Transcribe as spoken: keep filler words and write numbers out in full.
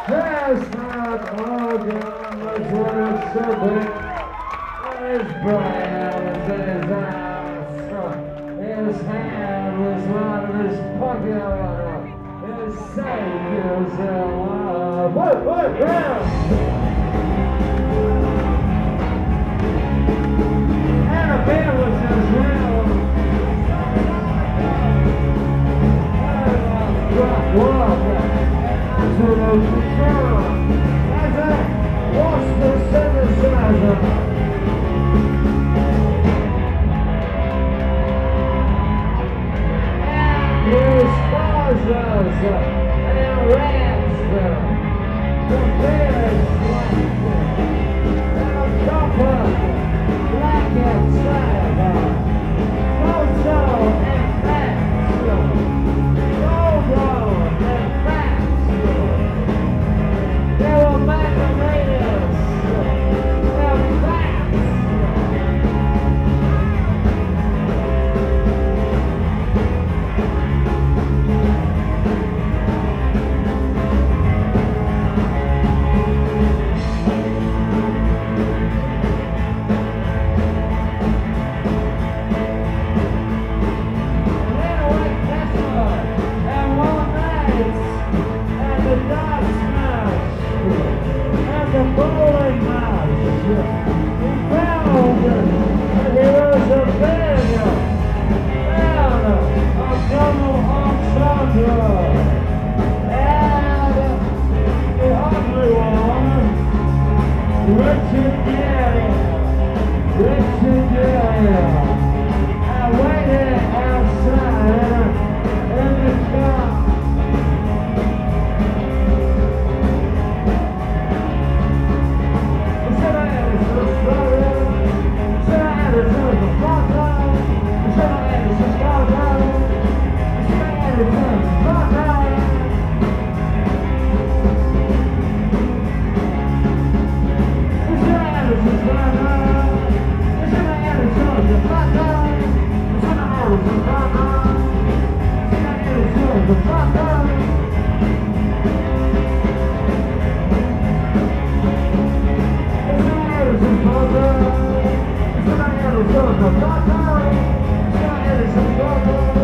That's not organ, that's what it should be. His brain was in his eyes, his hand was right in his pocket, his savior's alive. Wait, wait, yeah! And a beer was as real. And a drop water. Absolute control. As I watch the synthesizer. His sponsors and rats, the beers and a copper, black and cyber, mozo and facts, Robo and facts. They were magnolias and facts. Richard Gere, Richard Gere, I waited outside in the car. I said I had a story, I said I had a story for fun time, I said I had a story, I said I had a story for fun time. It's